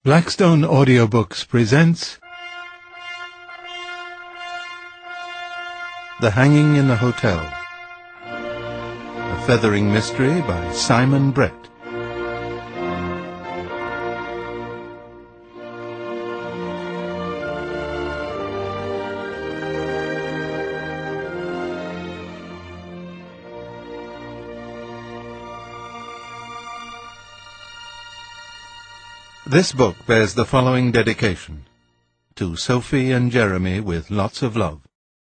Blackstone Audiobooks presents The Hanging in the Hotel, a feathering mystery by Simon Brett. This book bears the following dedication: to Sophie and Jeremy with lots of love.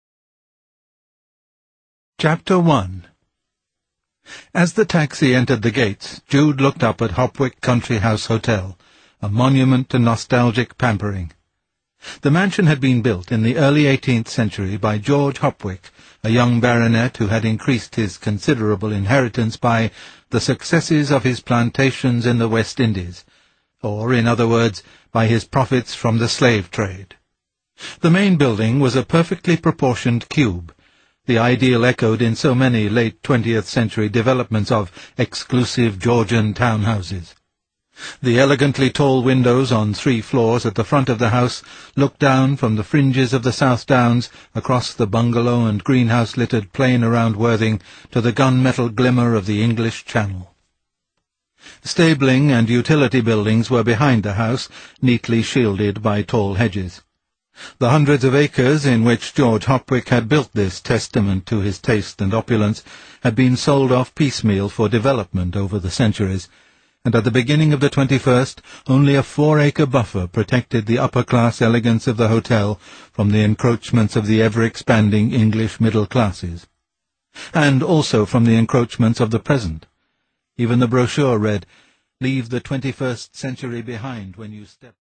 Chapter 1. As the taxi entered the gates, Jude looked up at Hopwick Country House Hotel, a monument to nostalgic pampering. The mansion had been built in the early 18th century by George Hopwick, a young baronet who had increased his considerable inheritance by the successes of his plantations in the West Indies, or, in other words, by his profits from the slave trade. The main building was a perfectly proportioned cube, the ideal echoed in so many late 20th century developments of exclusive Georgian townhouses. The elegantly tall windows on 3 floors at the front of the house looked down from the fringes of the South Downs across the bungalow and greenhouse-littered plain around Worthing to the gunmetal glimmer of the English Channel. Stabling and utility buildings were behind the house, neatly shielded by tall hedges. The hundreds of acres in which George Hopwick had built this testament to his taste and opulence had been sold off piecemeal for development over the centuries, and at the beginning of the 21st only a 4-acre buffer protected the upper-class elegance of the hotel from the encroachments of the ever-expanding English middle classes, and also from the encroachments of the present. Even the brochure read, "Leave the 21st century behind when you step..."